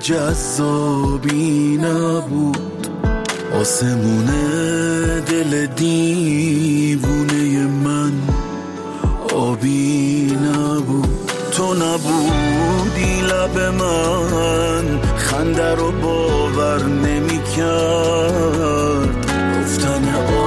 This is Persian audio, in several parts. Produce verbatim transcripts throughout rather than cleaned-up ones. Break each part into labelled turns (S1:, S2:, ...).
S1: جذابی نبود، آسمون دل دیوونه من آبی نبود. تو نبودی لب من خنده رو باور نمی کرد، گفتن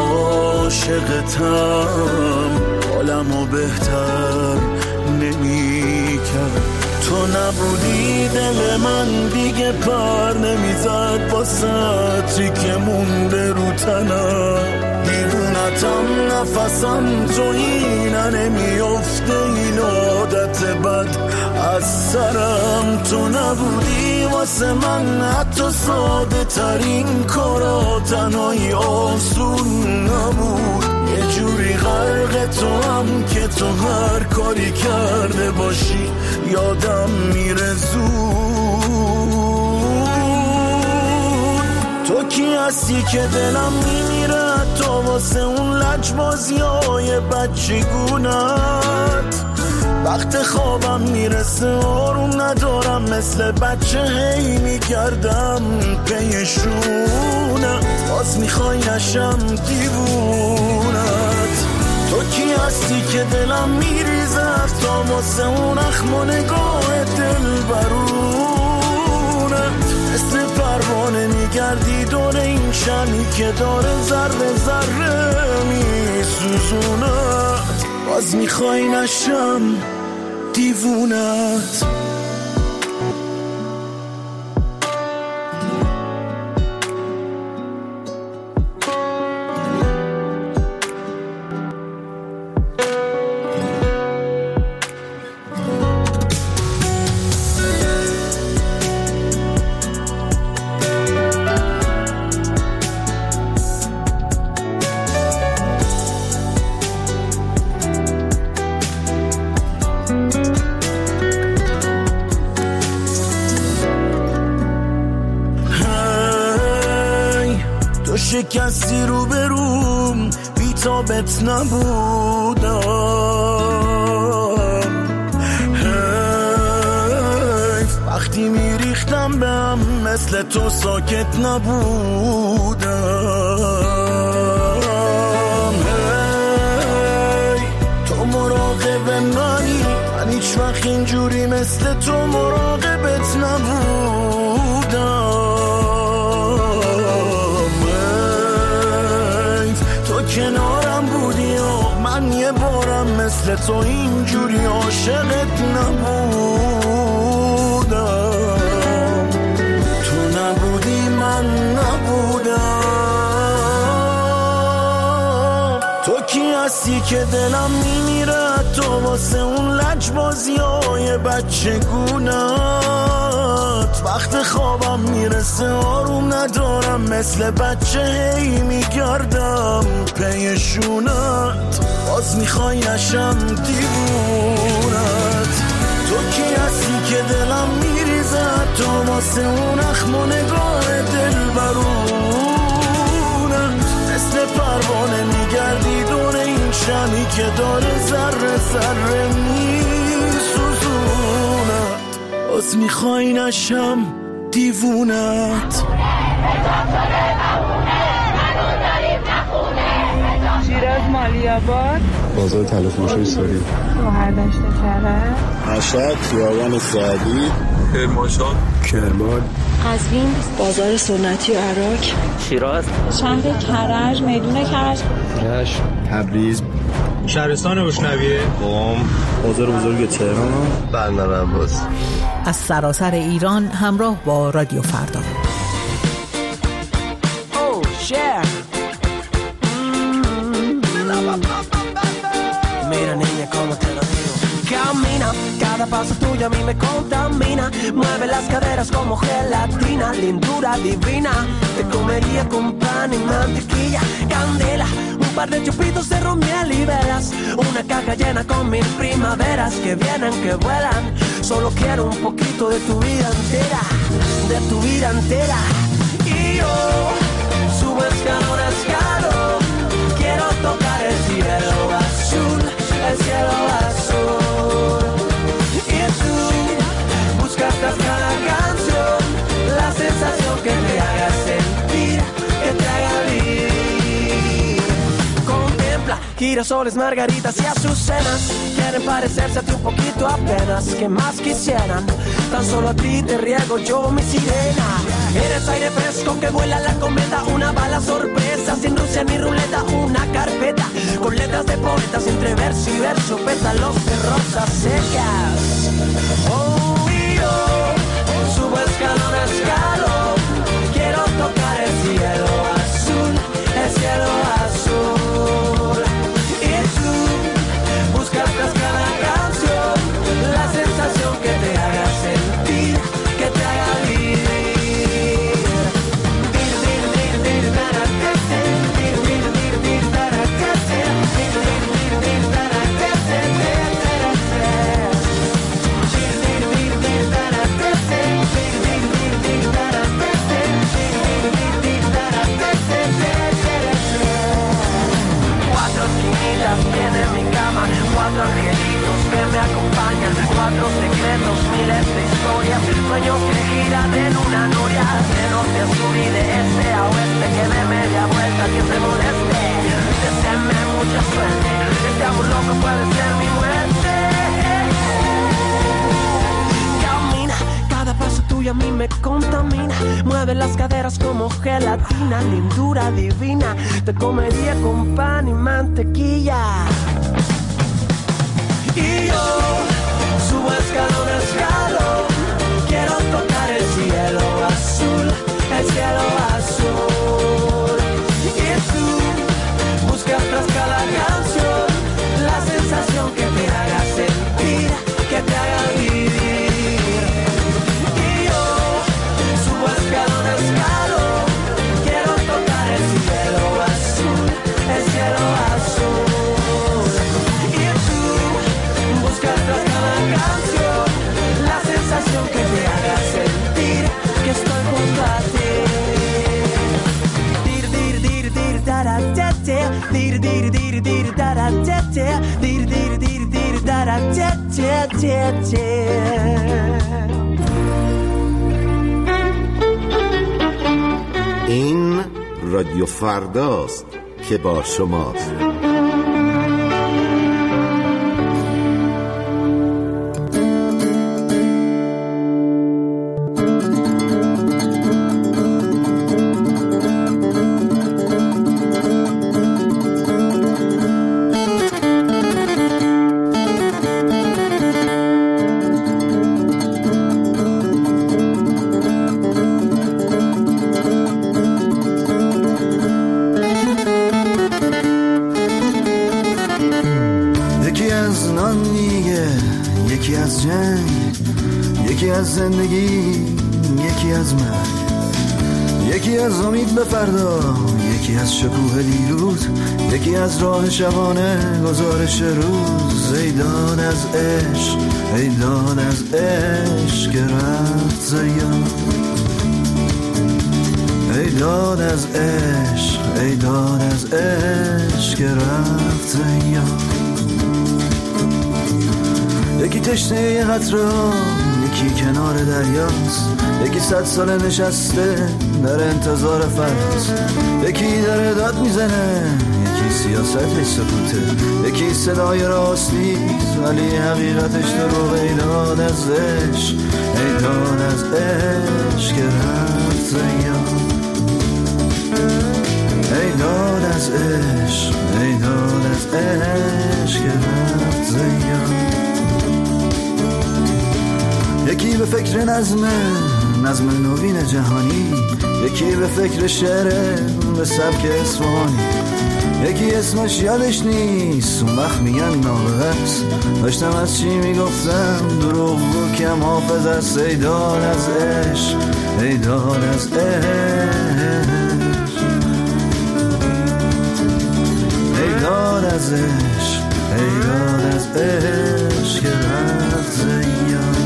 S1: عاشقتم حالمو بهتر نمی کرد. تو نبودی دل من دیگه پر نمیزد با سطری که مونده رو تنم. دیوونتم نفسم تو اینه نمیافته این عادت بد از سرم. تو نبودی واسه من حتی ساده ترین کارا تنهایی آسون نبود. یه جوری غرق تو هم که تو هر کاری کرده باشی یادم میره زود. تو کی هستی که دلم میمیره تو واسه اون لجبازی های بچگونت. وقت خوابم میرسه آروم ندارم مثل بچه هی میگردم پیشونه، باز میخوای نشم دیوونت. تو کی هستی که دلم میریزه تا واسه اون اخم و نگاه دل برونه، مثل پروانه میگردی دور این شمی که داره ذره ذره میسوزونت، باز میخوای نشم دیوونت. شکستی رو بروم بی تابت نبودم، حیف وقتی میریختم به هم مثل تو ساکت نبودم. هی تو مراقب منی، من هیچ وقت اینجوری مثل تو مراقبت نبودم. کنارم بودی و من یه بارم مثل تو اینجوری عاشقت نبودم. تو نبودی من نبودم. تو کی هستی که دلم میمیره تو واسه اون لجبازی های بچگونت. وقت خوابم میرسه آروم ندارم مثل بچه هی میگردم پیشونت، باز میخوای نشم دیوونت. تو کی هستی که دلم میریزه تو واسه اون اخم و نگاه دل برونت، مثل پروانه میگردی دور این شمی که داره ذره ذره میسوزونت، باز میخوای نشم دیوونت.
S2: شیراز مالی‌آباد،
S3: بازار تلفروش ساری،
S2: شهردشت کرج،
S3: مشهد، خیابان سعدی،
S4: کرمانشاه،
S3: کرمان،
S5: قزوین، بازار سنتی و عراق،
S6: شیراز،
S5: شهر کرج، میدون کرج،
S3: رشت، تبریز،
S4: شهرستان بوشنویه،
S3: قم، بازار بزرگ تهران،
S4: بندر عباس.
S7: از سراسر ایران همراه با رادیو فردا.
S8: Oh, share. Mira niña como te lo digo. Camina, cada paso tuyo a mí me contamina. Mueve las caderas como gelatina, lindura divina. Te comería con pan y mantequilla, candela. Un par de chupitos de ron, miel y velas. Una caja llena con mil primaveras que vienen, que vuelan. Solo quiero un poquito de tu vida entera, de tu vida entera. Y yo subo escalón a escalón, quiero tocar el cielo azul, el cielo azul. Y tú buscas cada canción girasoles, margaritas y azucenas. Quieren parecerse a ti un poquito apenas, que más quisieran. Tan solo a ti te riego yo mi sirena. Eres aire fresco que vuela la cometa, una bala sorpresa, sin Rusia ni ruleta, una carpeta con letras de poetas entre verso y verso, pétalos de rosas secas. Oh, y yo subo escalón a escalón, quiero tocar el cielo azul, el cielo azul. Y tú buscas tras cada canción la sensación que te haga sentir, que te haga vivir. Tiene mi cama, cuatro angelitos que me acompañan, cuatro secretos, miles de historias, sueños que giran en una noria, de norte a sur y de este a oeste, que de media vuelta que se moleste, deséame mucha suerte, este amor loco puede ser mi muerte. Camina, cada paso tuyo a mí me contamina, mueve las caderas como gelatina, lindura divina, te comería con pan y mantequilla. Y yo subo escalón a escalón, quiero tocar el cielo azul, el cielo azul. Y tú buscas tras cada canción la sensación que te haga sentir, que te haga vivir. Y yo subo escalón a escalón, quiero tocar el cielo azul, el cielo azul. Tras cada canción la sensación que te haga sentir que estoy junto a ti. Dir dir dir dir dara te te, dir dir dir dir dara te te, dir dir dir dir dara te te te te.
S6: این رادیو فرداست که با شماست.
S1: زندگی یکی از مرگ، یکی از امید به فردا، یکی از شکوه دیروز، یکی از راه شبانه گزارش روز. ای داد از عشق، ای داد از عشق که رفت زیاد، ای داد از عشق، ای داد از عشق که رفت زیاد. یکی تشنه یه قطره، یکی کنار دریاست، یکی صد سال نشسته در انتظار فرداست، یکی داره داد میزنه، یکی سیاستش سکوته، یکی صدای راستی ولی حقیقتش دروغ. ای داد از عشق، ای داد از عشق که رفت زیاد، ای داد از عشق، ای داد از عشق که رفت زیاد. یکی به فکر نظم نظم نوین جهانی، یکی به فکر شعر به سبک اصفهانی، یکی اسمش یادش نیست اون وقت میگن نابغه است. داشتم از چی میگفتم دروغ بود کم حافظ است. ای داد از عشق، ای داد از عشق، ای داد از عشق، ای داد از عشق که رفت زیاد.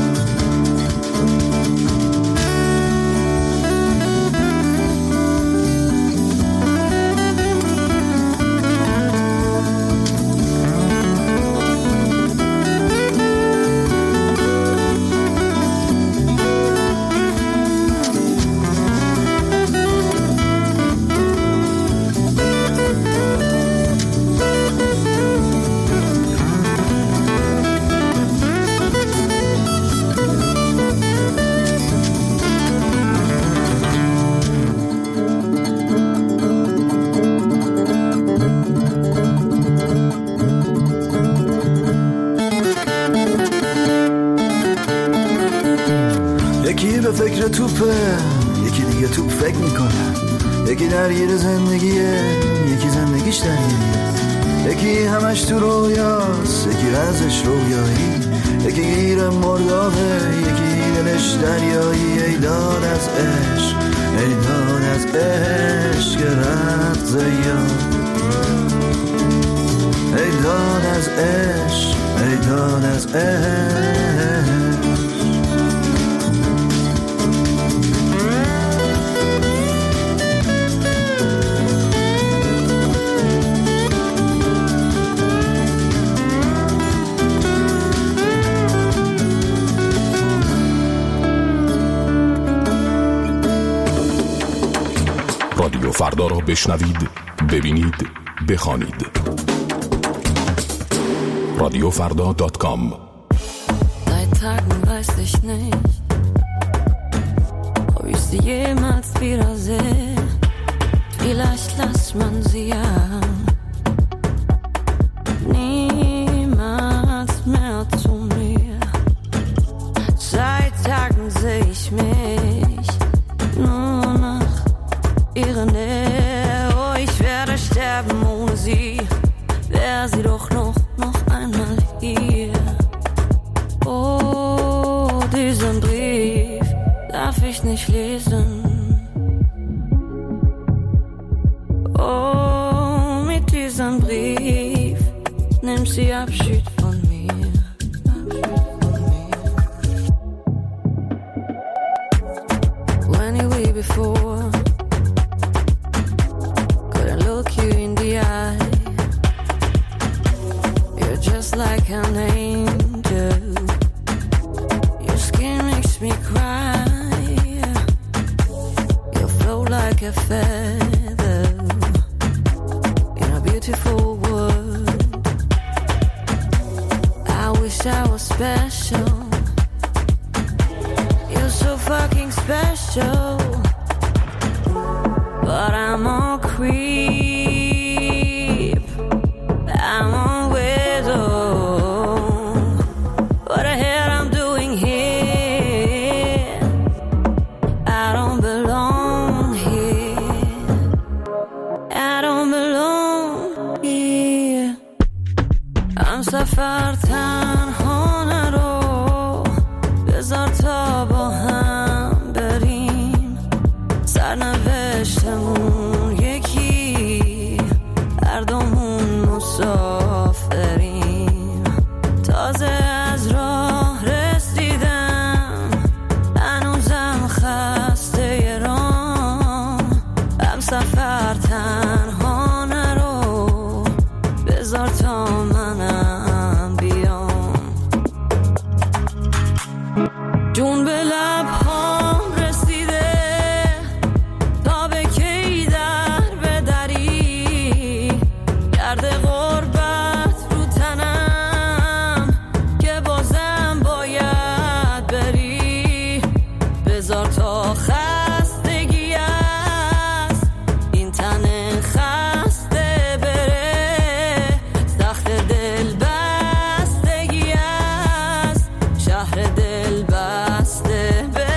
S1: یکی همش تو رویاست، یکی رازش رویایی، یکی گیر مردابه، یکی دلش دریایی. ای داد از عشق، ای داد از عشق که رفت زیاد، ای داد از عشق، ای داد از عشق.
S9: رادیو فردا را بشنوید، ببینید، بخوانید. رادیو فردا دات کام.
S10: Seit Tagen weiß ich nicht, ob ich sie jemals wiedersehe. Vielleicht lässt man sie ja niemals mehr zu mir. Seit Tagen sehe ich mich nur nach ihrer Nähe. Oh, ich werde sterben ohne sie. Wär sie doch noch, noch einmal hier. Oh, diesen Brief darf ich nicht lesen. Oh, mit diesem Brief nimmt sie Abschied von mir. Abschied von mir. When you were before, couldn't look you in the eye. You're just like an angel. Your skin makes me cry. You float like a feather in a beautiful world. I wish I was special. You're so fucking special. But I'm all creep, I'm all widow. What the hell I'm doing here? I don't belong here. I don't belong here. I'm سفر تنها نرو، بذار تا با هم بریم. سرنوشتمون یکی، هر دومون مسافریم. تازه از راه رسیدم، هنوزم خسته رام. هم سفر تنها نرو، بذار تا منم بیام. جون به لبهام رسیده، تا به کی در بدری. گرد غربت رو تنم، که بازم باید بری. بذار تا خستگی است، این تن خسته بره. سخت دل بستگی است، شهر دل بسته بره.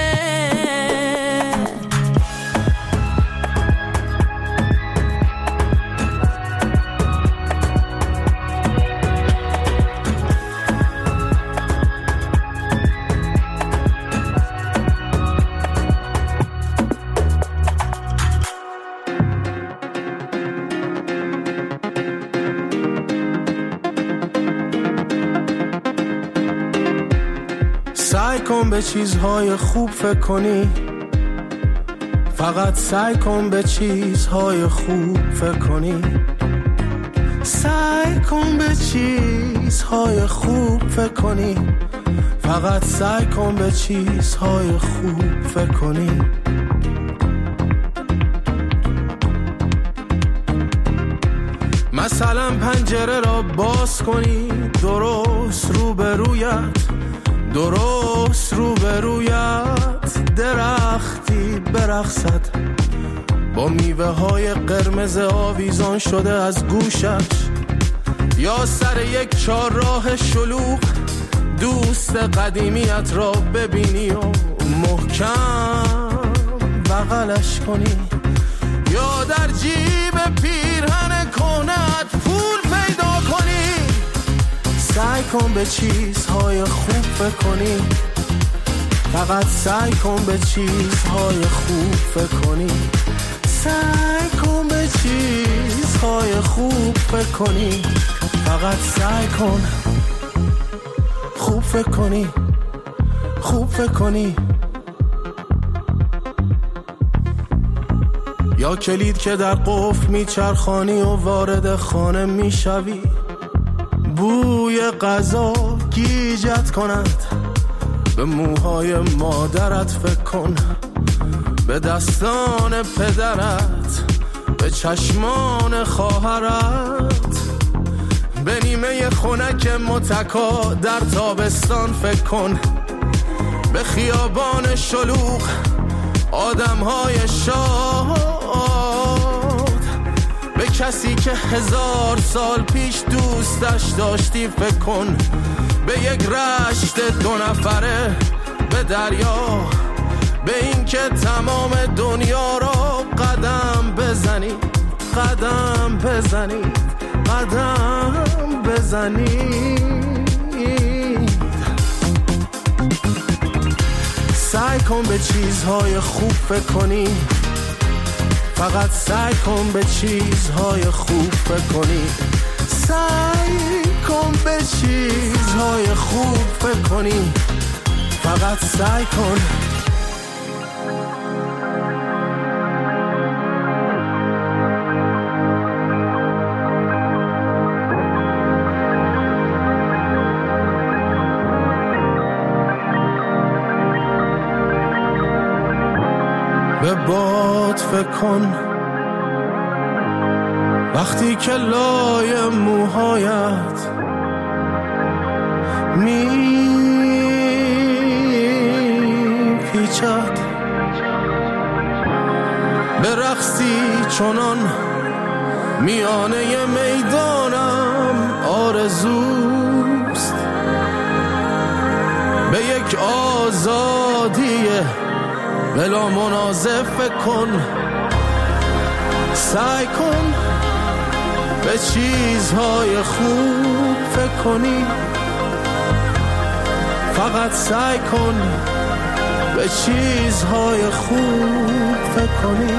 S11: سعی کن به چیزهای خوب فکر کنی، فقط سعی کن به چیزهای خوب فکر کنی. سعی کن به چیزهای خوب فکر کنی، فقط سعی کن به چیزهای خوب فکر کنی. مثلا پنجره را باز کنی، درست روبرویت، درست روبرویت درختی برقصد، با میوه های قرمز آویزان شده از گوشش. یا سر یک چهارراه شلوغ دوست قدیمیت را ببینی و محکم بغلش کنی. یا در جیب پیرهن کنت پول کن به چیزهای خوب فکر کنی، فقط سعی کن به چیزهای خوب فکر کنی، سعی کن به چیزهای خوب فکر کنی، فقط سعی کن خوب فکر کنی، خوب فکر کنی. یا کلید که در قفل میچرخانی و وارد خانه میشوی، بوی غذا گیجت کند، به موهای مادرت فکر کن، به دستان پدرت، به چشمان خواهرت، به نیمه خنک متکا در تابستان فکر کن، به خیابان شلوغ آدمهای شاد، به کسی که هزار سال پیش دوستش داشتی فکر کن، به یک رشت دو نفره، به دریا، به این که تمام دنیا را قدم بزنی، قدم بزنی، قدم بزنی. سعی کن به چیزهای خوب فکر کنی، فقط سعی کن به چیزهای خوب فکر کنی، سعی کن به چیزهای خوب فکر کنی، فقط سعی کن. به باد فکر کن وقتی که لای موهایت می پیچد، به رقصی چنان میانه میدانم آرزوست، به یک آزادی بلا منازع فکر کن، سعی کن به چیزهای خوب فکر کنی، فقط سعی کن به چیزهای خوب فکر کنی.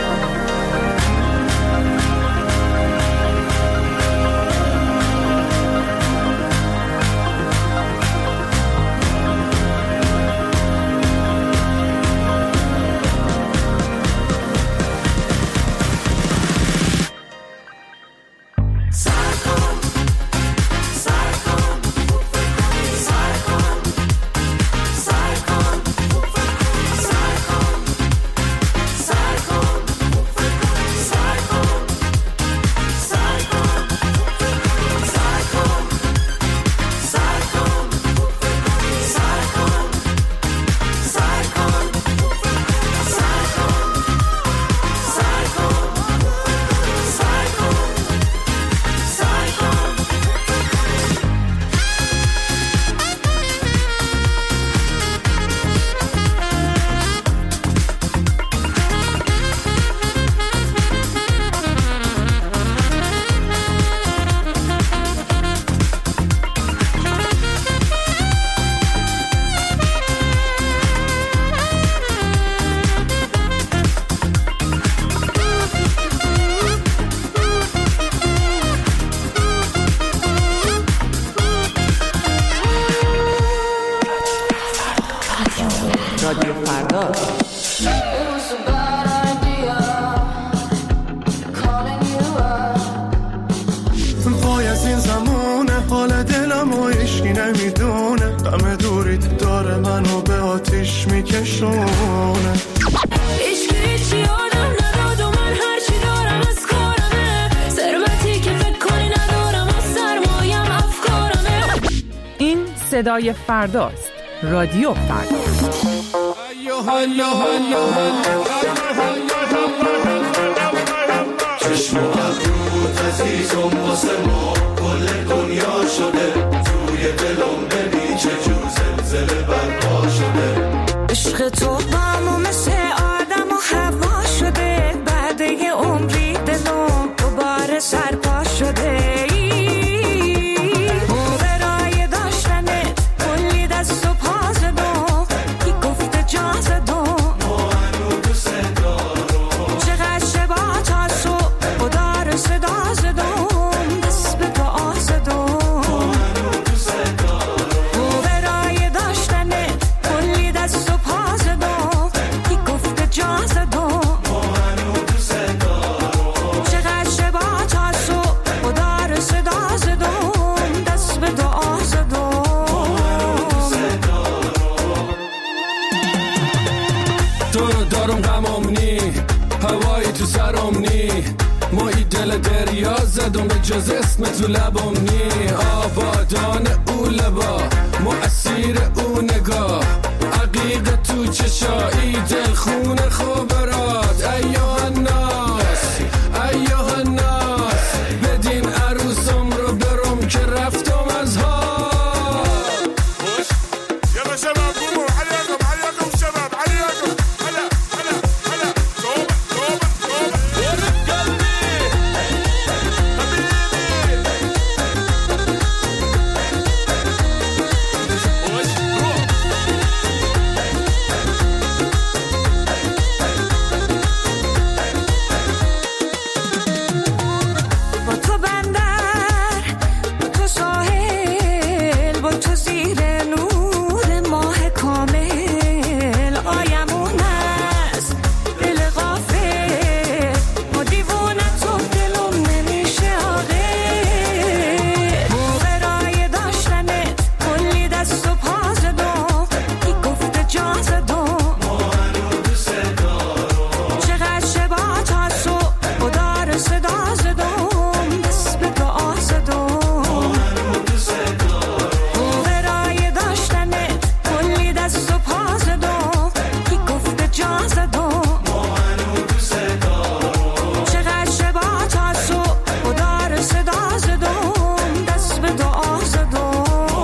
S7: رادیو فردا.
S11: وای از این زمونه حال دلم و عشقی نمیدونه، غم دوری داره منو به آتیش میکشونه.
S10: عشق هیچی آدم نداد و من هرچی دارم از کارمه، ثروتی که فکر کنی ندارم و سرمایم افکارمه.
S2: این صدای فرداست. رادیو فردا.
S12: چشم و ابرود عزیزم واسه ما کل دنیا شده، توی دلم ببین چه جور زلزله برپا شده.
S10: عشق تو با مثل آدم و هوا شده، بعد یه عمری دلم دوباره سرپا شده. اون برای
S13: دل دریا زدم به جز اسم تو لبم نی آبادان او لبا مؤثیر او نگاه عقیق تو چشایی دل خون خبرات ایوه الناس ایوه الناس بدین عروسم رو برم که رفتم از ها
S14: يلا شباب قوموا عليكم عليكم شباب عليكم هلا هلا هلا توبة توبة توبة يا قلبي
S10: با تو بندر با تو ساحل با تو زیر نور ماه کامل آیمون است دل غافل با دیوونه تو دلم نمیشه آقل برای داشتنت کلی دست و پا زدم کی گفته جا زدم چقدر شبا تا صبح و دار صدا زدم دست به دعا زدم برای داشتنت کلی دست و پا زدم کی گفته جا زدم چقدر شبا تا صبح و دار صدا زدم دست به دعا زدم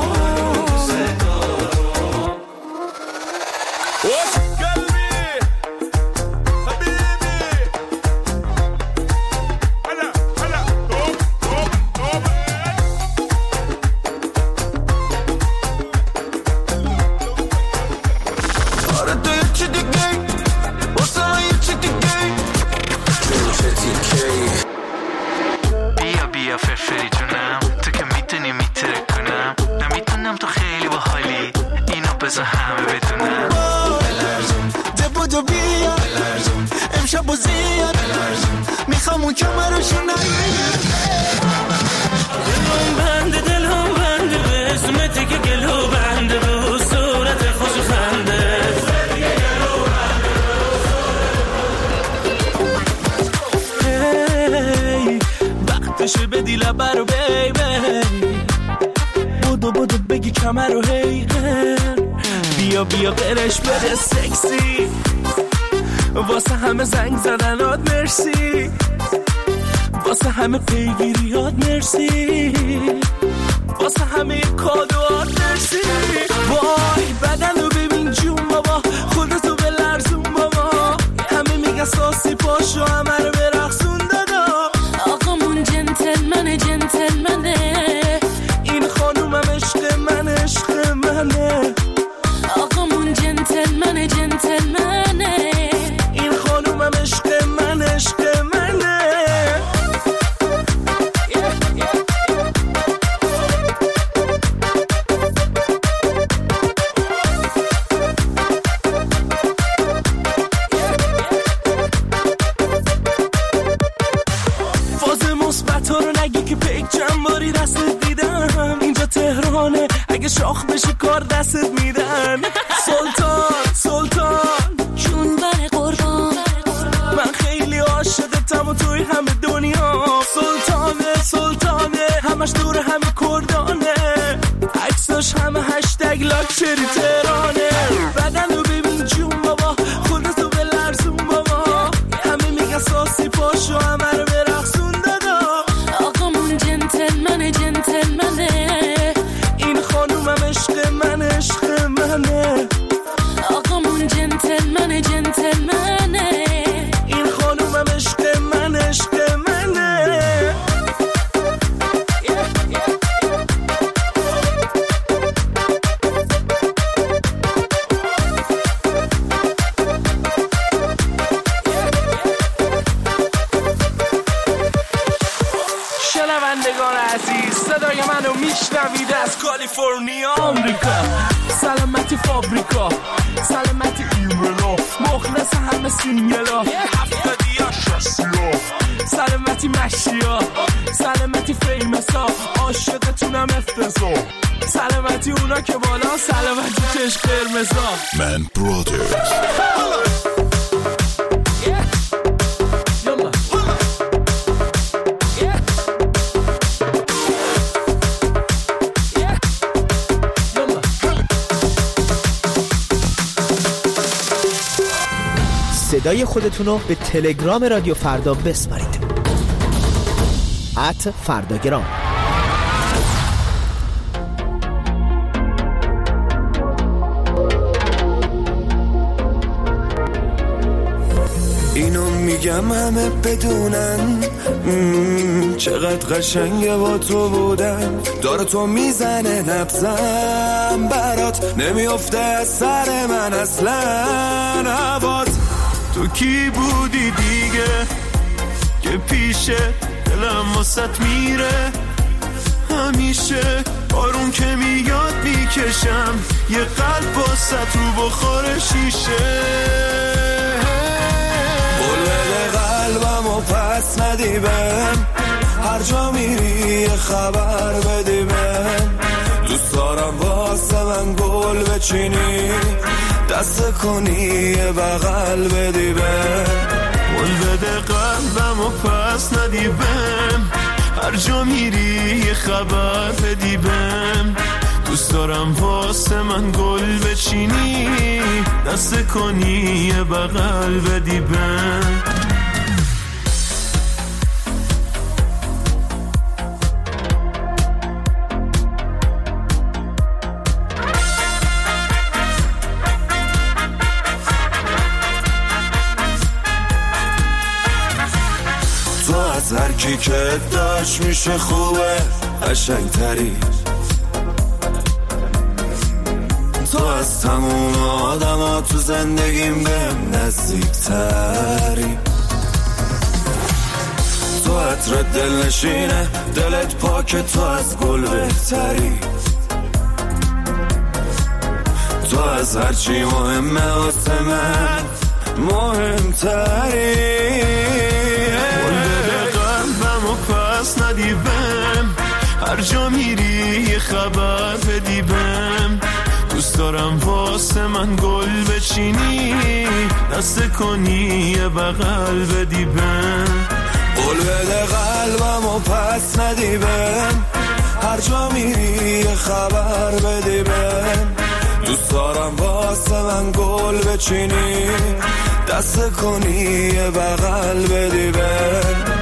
S12: آره تو یه چی دیگه واسه من یه چی دیگه چه تیکه
S15: بیا بیا فرفری جونم تو که میتونی میتره کنم نمیتونم تو خیلی باحالی اینو بذار همه بدونم
S12: بلرزم ده بودو بیا بلرزم امشب و زیاد بلرزم میخوام اون کمرشو نگیر
S11: دلم بنده دلم بنده به اسمتی که گلو بنده به صورت خوش خنده هی وقتشه بدی لبه رو بیبی بودو بودو بگی کمر رو هی بیا بیا برش بده سکسی واسه همه زنگ زدنات مرسی واسه همه پیگیریات مرسی واسه همه کادوات مرسی وای بدن رو ببین جون بابا خودتو به لرزون بابا همه میگن ساسی پاشو همه رو برقصون دادا
S10: آقامون جنتلمنه جنتلمنه
S11: این خانومم عشق من عشق منه
S10: آقامون جنتلمنه جنتلمنه
S11: این خانومم عشق من عشق منه فاز مثبت رو نگی که پیک چند باری دستت دیدم اینجا تهرانه اگه شاخ بشه کار دستت میدن سلطان سلطان
S10: جون بر قربان
S11: من خیلی عاشقتم و توی همه دنیا سلطانه سلطانه همش دور همه کردانه عکساش همه هشتگ لاکچری تهرانه بدن رو ببین جون بابا خودتو به لرزون بابا همه میگن ساسی پاشو همه رو برقصون دادا
S10: آقامون جنتلمنه جنتلمنه
S11: این خانومم عشق من عشق منه
S10: آقامون جنتلمنه جنتلمنه
S11: این خانومم عشق من عشق منه شنوندگان عزیز صدای منو میشنوید از کالیفرنیا آمریکا سلامتی فابریکا سلامتی ایملا مخلص همه سینگلا هفتادی ها شستی ها سلامتی مشیا سلامتی فیمسا عاشقتونم افتضا سلامتی اونا که بالا سلامتی چشم قرمزا
S9: من برادرز
S16: صدای خودتون رو به تلگرام رادیو فردا بسپارید. ات فرداگرام.
S12: اینو میگم همه بدونن چقدر قشنگه با تو بودن. داره تو میزنه نبزم برات، نمیافته از سر من اصلا هوات. تو کی بودی دیگه که پیشه دلم واسط میره همیشه؟ بارون که میاد میکشم یه قلب واسط رو بخور شیشه. قول بده قلبمو پس ندی بهم، هر جا میری یه خبر بدی بهم. دوست دارم واسه من گل بچینی، دست کنی یه بغل بدی بهم. قول بده قلبمو پس ندی بهم، هر جا میری یه خبر بدی بهم. دوست دارم واسه من گل بچینی، دست کنی یه بغل بدی بهم. تو از هر کی که داشت میشه خوبه قشنگ تری، تو از تموم آدم ها تو زندگیم بهم نزدیک تری. تو عطر دل نشینه دلت پاکه، تو از گل بهتری. تو از هرچی مهمه واسه من مهمتری. قول بده قلبمو پس ندی بهم، هر جا میری یه خبر بدی بهم. دوست دارم واسه من گل بچینی، دست کنی یه بغل بدی بهم. قول بده قلبمو پس ندی بهم، هر جا میری یه خبر بدی بهم. دوست دارم واسه من گل بچینی، دست کنی یه بغل بدی بهم.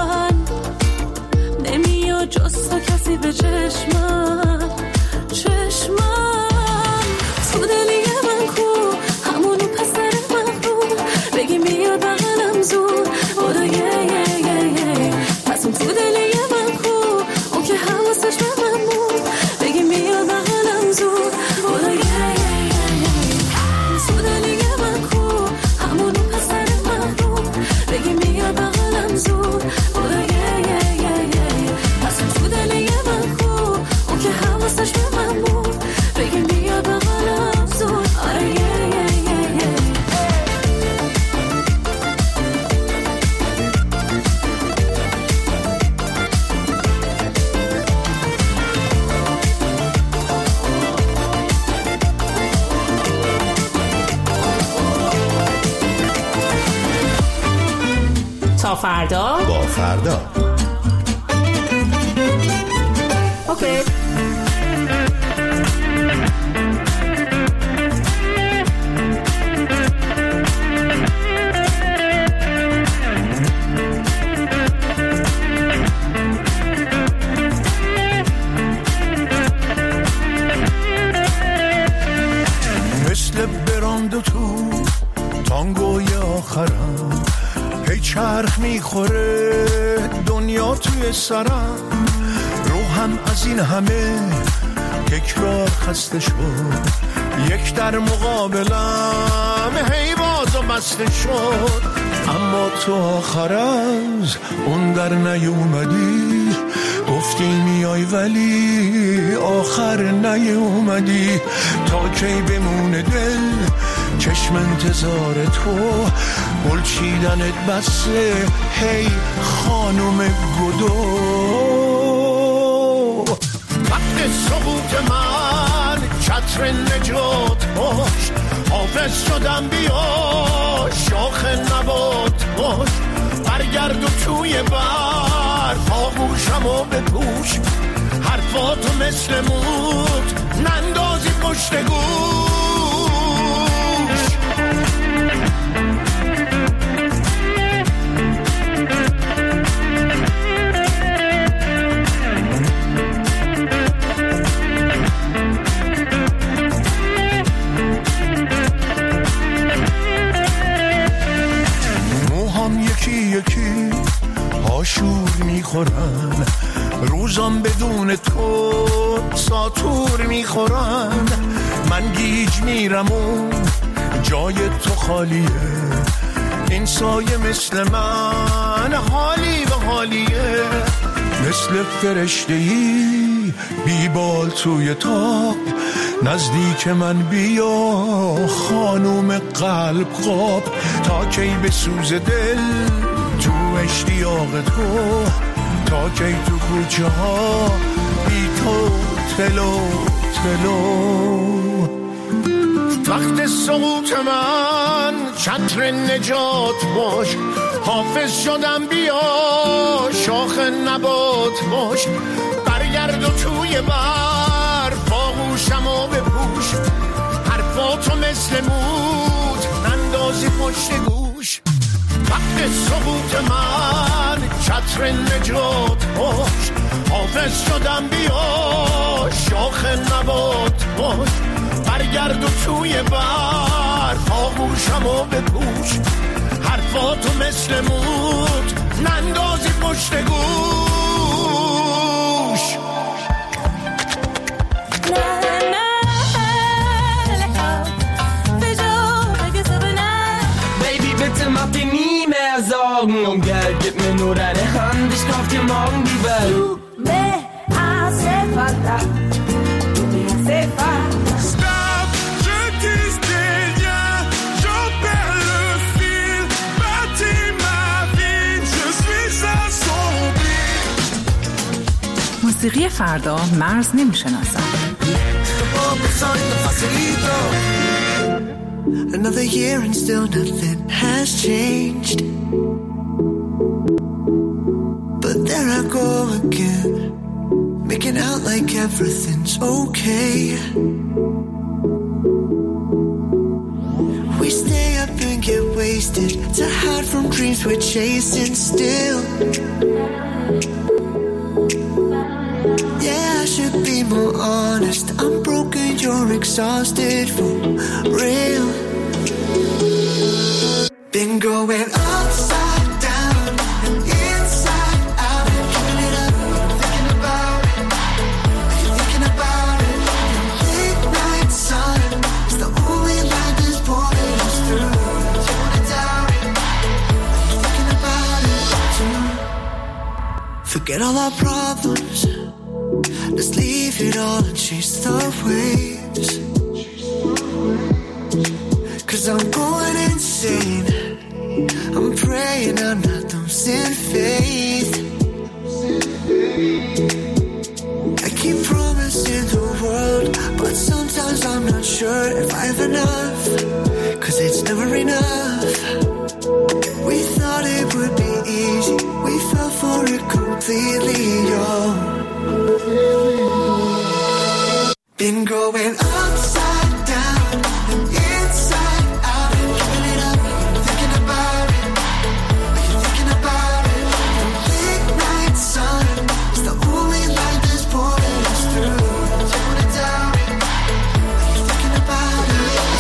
S10: جز تو کسی به چشمم چشم
S17: با فردا
S6: با فردا.
S17: اوکی.
S12: مثل براند تو تانگوی آخرم، هی چرخ میخوره دنیا توی سرم، روحم از این همه تکرار خسته شد، یک در مقابلم هی باز و بسته شد، اما تو آخر از اون در نیومدی، گفتی میای ولی آخر نیومدی، تا کی بمونه دل چشم انتظار تو، گل چیدنت بسه هی خانم گدو. وقت سقوط من چتر نجات باش، حافظ شدم بیا شاخ نبات باش، برگرد و توی برف آغوشم و بپوش، حرفاتو مثل موت نندازی پشت گوش. موهام یکی یکی هاشور میخورن، روزام بدون تو ساتور میخورن، من گیج میرم و جای تو خالیه، این سایه مثل من حالی به حالیه، مثل فرشته‌ای بیبال توی تاب، نزدیک من بیا خانوم قلب خواب، تا کی به سوز دل تو اشتیاق تو، تا کی تو کوچه ها بی تو تلو تلو. وقت سقوط من چتر نجات باش، حافظ شدم بیا شاخ نبات باش، برگرد و توی برف آغوشم و بپوش، حرفاتو مثل موت نندازی پشت گوش. وقت سقوط من چتر نجات باش، حافظ شدم بیا شاخ نبات باش، برگرد و توی برف آغوشم و بپوش، حرفاتو مثل موت نندازی پشت گوش.
S8: Mach dir nie mehr Sorgen um Geld, gib mir nur deine Hand, ich kauf dir morgen die Welt.
S10: Tu me hace falta, tu me hace falta.
S14: Stop, je tisse des liens, j'en perds le fil, bâtis ma vie, je suis assombri.
S2: موسیقی فردا مرز نمیشناسد.
S11: Another year and still nothing has changed, but there I go again, making out like everything's okay. We stay up and get wasted to hide from dreams we're chasing still. Yeah, I should be more honest, I'm broken, you're exhausted for real. Been going upside down and inside out, and keeping it up, thinking about it, thinking about it. Late night sun is the only light that's pulling us through. You wanna doubt it, thinking about it too. Forget all our problems, let's leave it all and chase the waves. 'Cause I'm going insane, I'm praying I'm not losing faith. I keep promising the world, but sometimes I'm not sure if I have enough, 'cause it's never enough. We thought it would be easy,
S18: completely yours. Been growing upside down and inside out and giving it up. Thinking about it, are you thinking about it? The late night sun is the only light that's pulling us through. Don't wanna doubt it, are you thinking about it?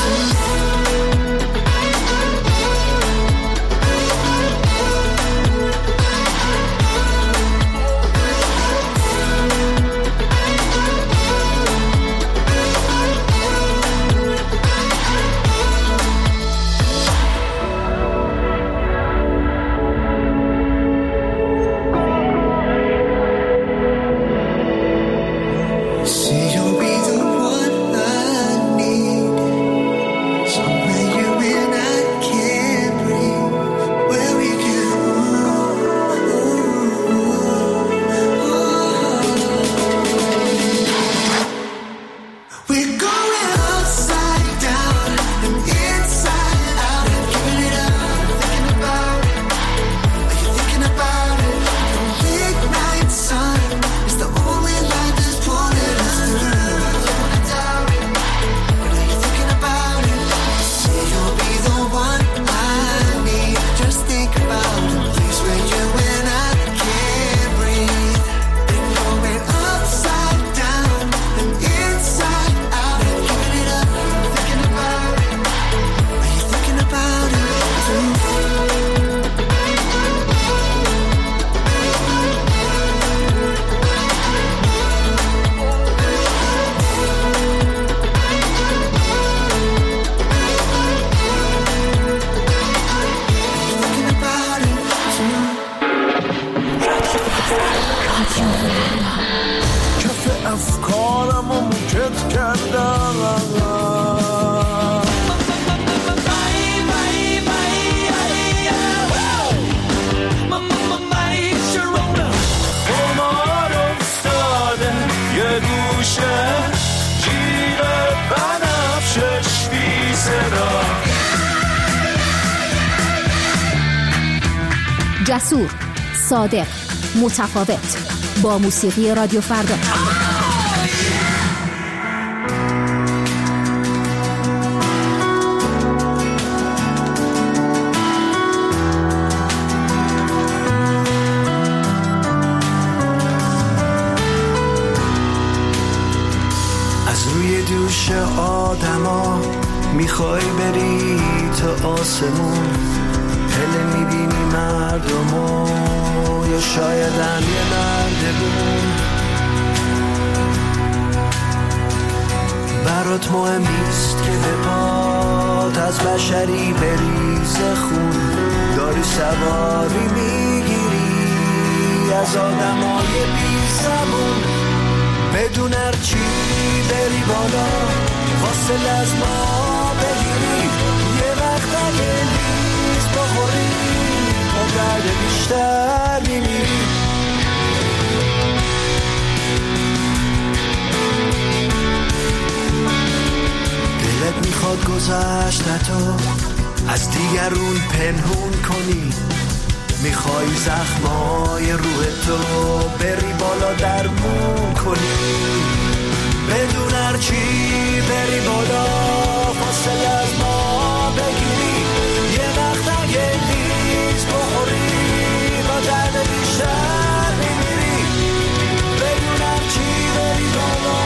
S19: جسور، صادق، متفاوت، با موسیقی رادیو فردا.
S1: از روی دوش آدما میخوای بری تا آسمون، هله میبینی مردمو یا شاید هم یه مردمون. برات مهم نیست که به پات از بشری بریزه خون، داری سواری میگیری از آدمای بی زبون. بدون هرچی بری بالا فاصله از ما بگیری، یه وقت اگه نیست بخوری با درد بیشتر میمیری. دلت میخواد گذشتتو از دیگرون پنهون کنی، میخوای زخمای روح تو بری بالا درمون کنی. بدون هرچی بری بالا فاصله از ما بگیری، یه وقت اگه نیست بخوری با درد بیشتر میمیری. بدون هرچی بری بالا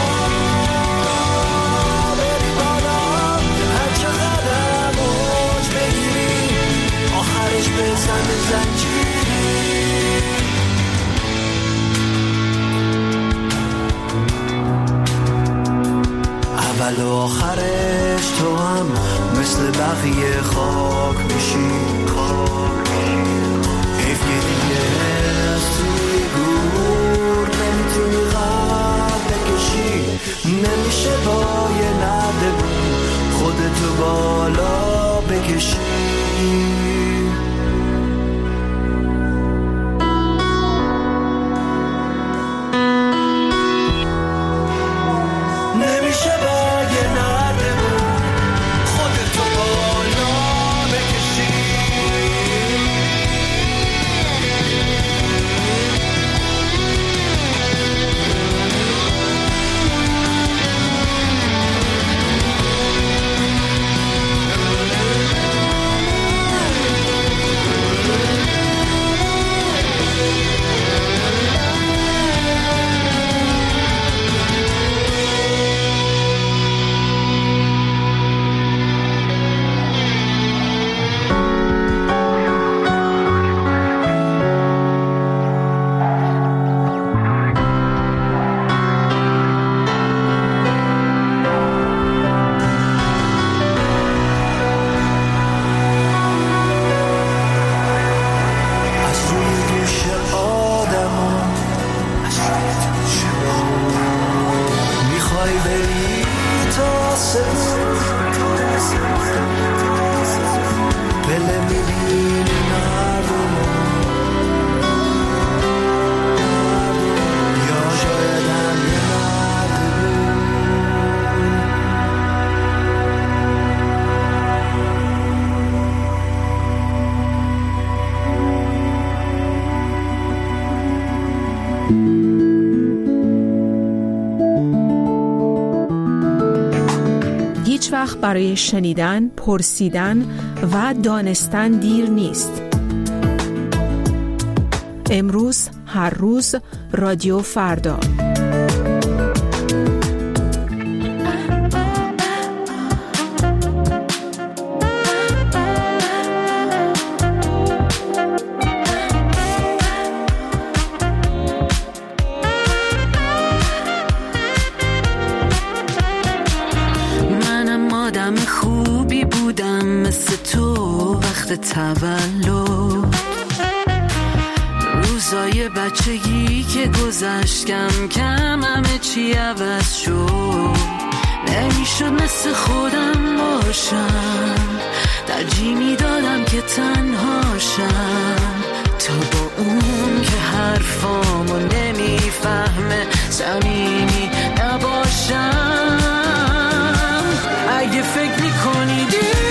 S1: بری بالا، هر چقدر موج بگیری آخرش بزن زنجیری. اول و آخرش تو هم مثل بقیه خاک میشی. حیف که دیگه از توی گور نمیتونی قد بکشی، نمیشه با یه نردبون خودتو بالا بکشی.
S2: وقت برای شنیدن، پرسیدن و دانستن دیر نیست. امروز، هر روز، رادیو فردا.
S10: تولد روزای بچگی که گذشت کم کم همه چی عوض شد، نمیشد مثل خودم باشم، ترجیح میدادم که تنهاشم تا با اون که حرفامو نمیفهمه صمیمی نباشم. اگه فکر میکنی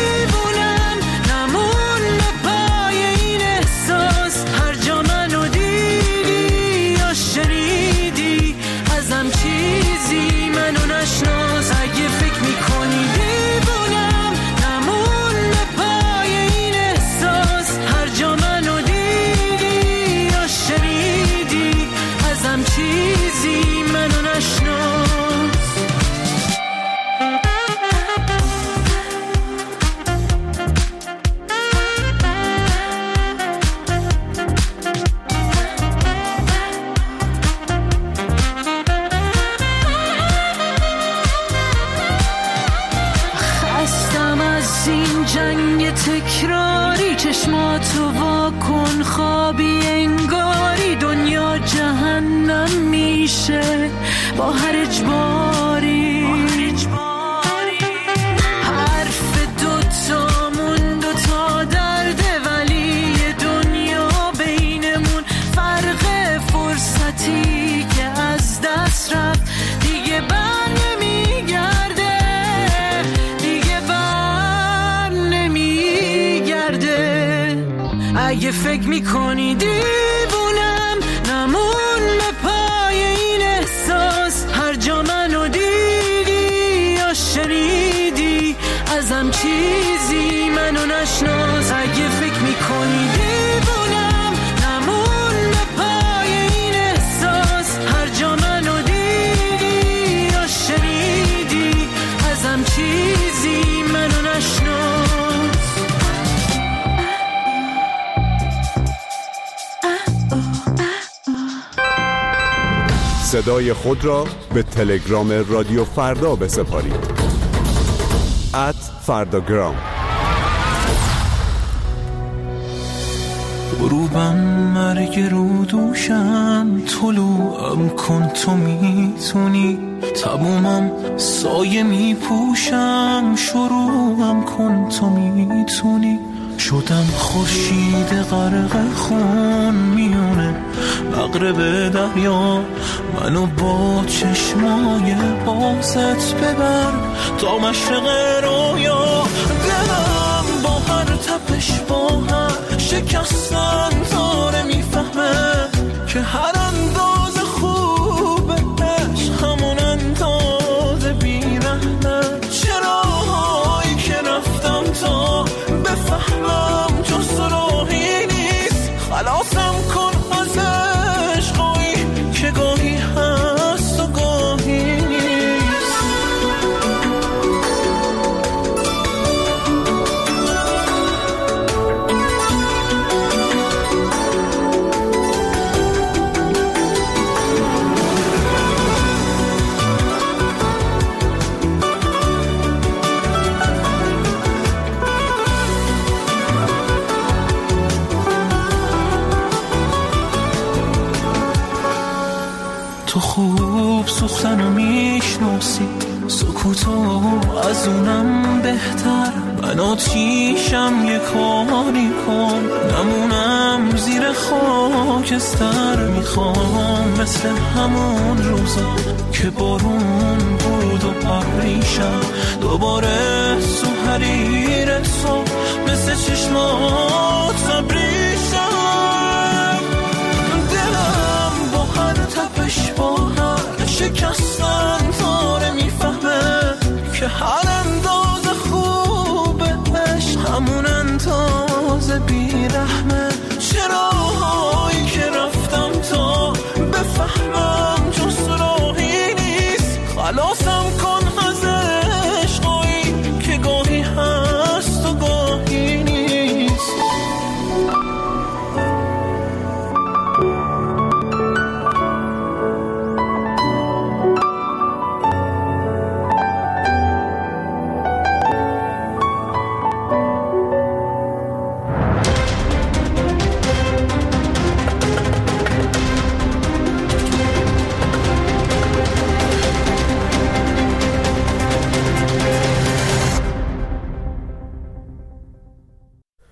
S10: تکراری، چشماتو واکن خوابی انگاری دنیا جهنم میشه با هر اجباری. حرف دوتامون دوتا درده ولی دنیا بینمون فرق فرصتی که از دست رفت دیگه بر نمیگرده، دیگه بر نمیگرده. اگه فکر میکنی دیوونم نمون به پای این احساس، هر جا منو دیدی یا شنیدی ازم چیزی منو نشناس. اگه فکر میکنی دیوونم نمون به پای این احساس، هر جا منو دیدی یا شنیدی ازم چیزی منو نشناس.
S20: صدای خود را به تلگرام رادیو فردا بسپارید. ات فرداگرام.
S12: غروبم مرگ رو دوشم، طلوعم کن تو میتونی، تمومم سایه میپوشم، شروعم کن تو میتونی. شدم خورشید غرق خون میونه مغرب دریا، منو با چشمای بازت ببر تا مشرق رویا. دلم با هر تپش با هر شکستن داره میفهمه که هر اندازه خوبه عشق همون اندازه بیرحمه. چراهایی که رفتم تا بفهمم جز راهی نیست، خلاصم کن از عشقایی که گاهی هست و گاهی نیست. تو خوب سوختنو میشناسی، سکوتو از اونم بهتر. من آتیشم یه کاری کن نمونم زیر خاکستر. میخوام مثل همون روزا که بارون بود و ابریشم دوباره تو حریر تو مثل چشمات ابریشم. دلم با هر تپش با هر شکستن داره میفهمه که هر اندازه تازه بیرحمه. چرا